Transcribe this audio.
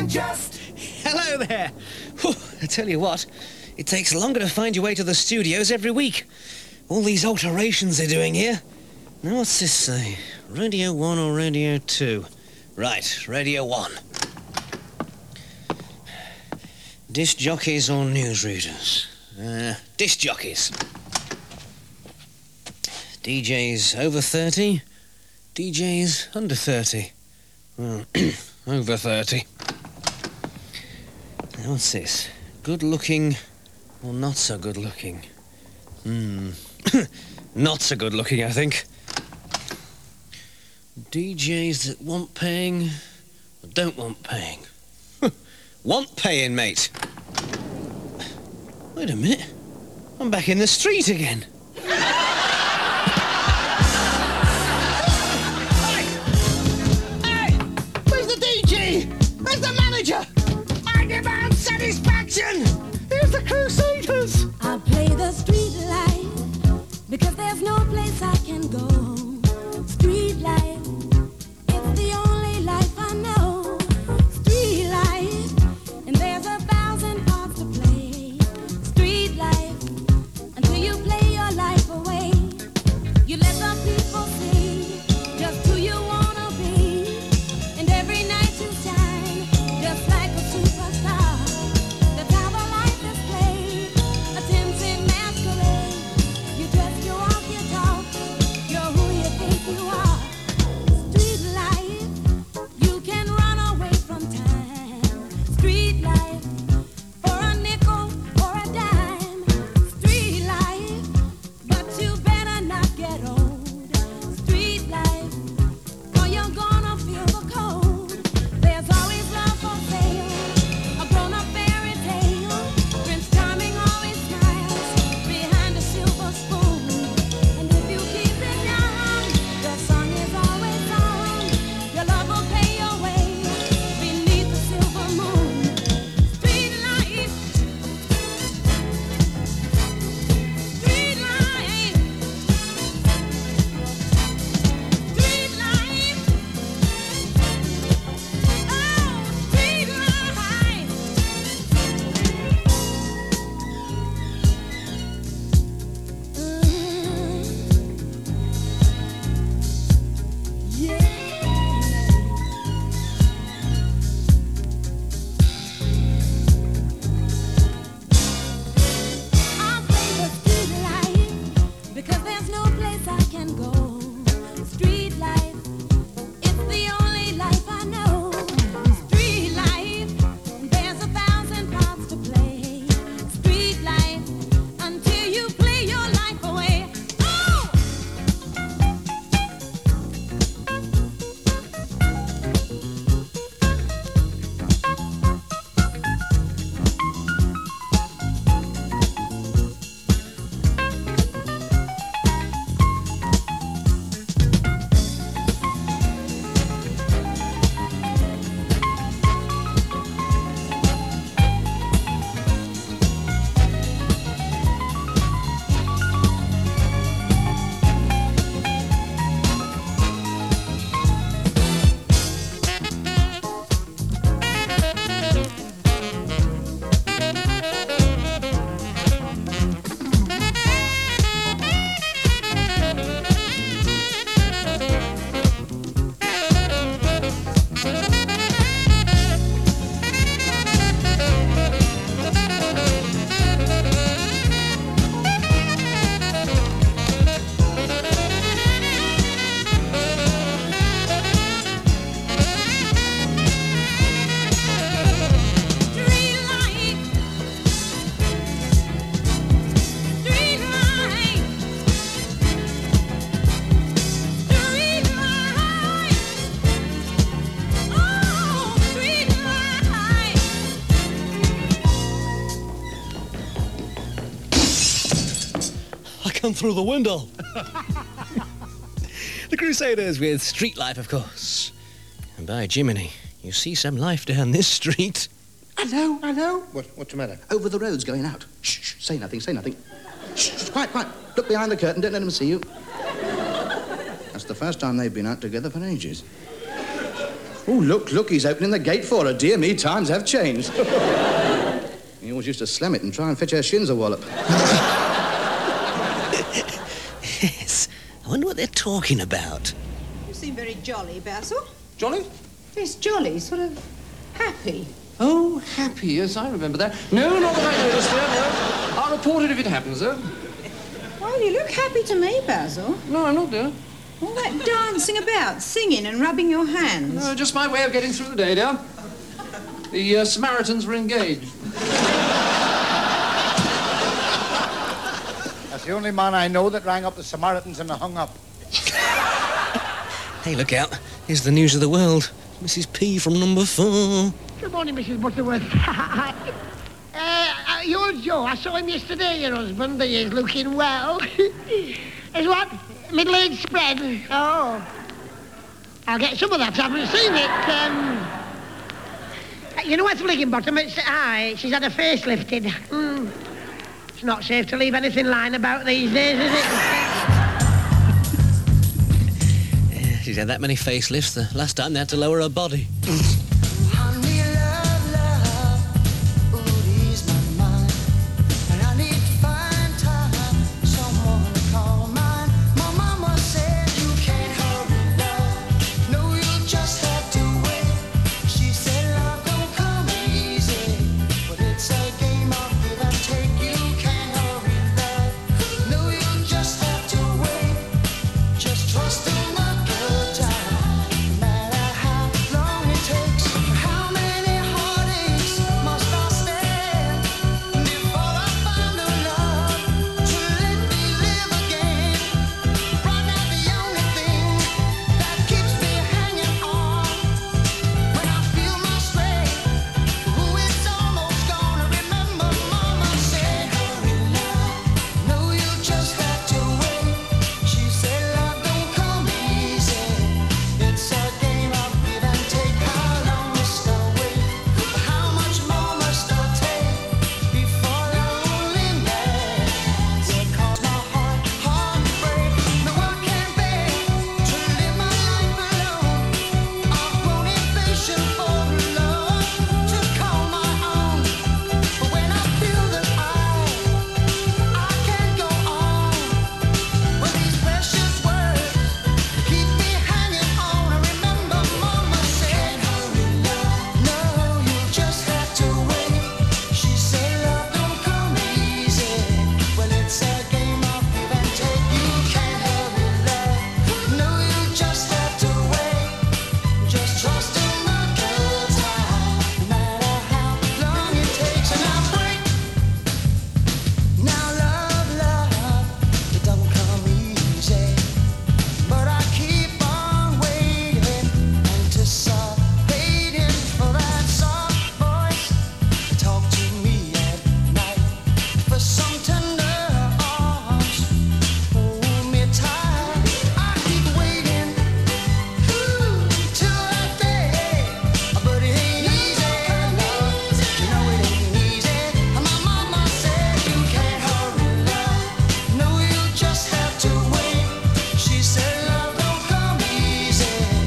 than just... Hello there. Whew, I tell you what, it takes longer to find your way to the studios every week. All these alterations they're doing here. Now, what's this say? Radio 1 or Radio 2? Right, Radio 1. Disc jockeys or newsreaders? Disc jockeys. DJs over 30? DJs under 30? Well, over 30. Now, what's this? Good looking or not so good looking? Not so good looking, I think. DJs that want paying or don't want paying? Want paying, mate. Wait a minute. I'm back in the street again. Hey! Where's the DJ? Where's the manager? I demand satisfaction! Here's the Crusaders! I play the street life because there's no place I can go. Street life, it's the only life I know. Street life, and there's 1,000 parts to play. Street life, until you play your life away. You let the people see just who you wanna be, and every night you shine just like a superstar. That's how the life is played, a tempting masquerade. You dress, you walk, you talk, you're who you think you are. Street life, you can run away from time. Street life, for a nickel or a dime. Street life, but you better not get old. Street life, or you're gonna feel the cold. There's always love for sale, a grown-up fairy tale. Prince Charming always smiles behind a silver spoon. And if you keep it young, the song is always on. Your love will pay your way beneath the silver moon. Street life, street life, street life, oh, street life. Yeah. I play the street life because there's no place I can go. Street life, it's the only life I know. Street life, there's 1,000 parts to play. Street life, until you play your life away. Oh! Street life, street life, street life, oh, street life. I come through the window. The Crusaders with Street Life, of course. And by Jiminy, you see some life down this street. I know. What's the matter? Over the road's going out. Shh, say nothing. Shh, quiet. Look behind the curtain, don't let them see you. That's the first time they've been out together for ages. Oh, look, he's opening the gate for her. Dear me, times have changed. He always used to slam it and try and fetch her shins a wallop. Yes. I wonder what they're talking about. You seem very jolly, Basil. Jolly? Yes, jolly, sort of happy. Oh, happy, yes, I remember that. No, not that I noticed, dear, no. I'll report it if it happens, though. Well, you look happy to me, Basil. No, I'm not, dear. All that dancing about, singing and rubbing your hands. No, just my way of getting through the day, dear. The Samaritans were engaged. That's the only man I know that rang up the Samaritans and hung up. Hey, look out. Here's the news of the world. Mrs. P from number 4. Good morning, Mrs. Butterworth. You're Joe. I saw him yesterday, your husband. He is looking well. Is what? Middle-aged spread? Oh. I'll get some of that. I haven't seen it. You know what's Flickingbottom? She's had her face lifted. It's not safe to leave anything lying about these days, is it? Yeah, she's had that many facelifts. The last time they had to lower her body.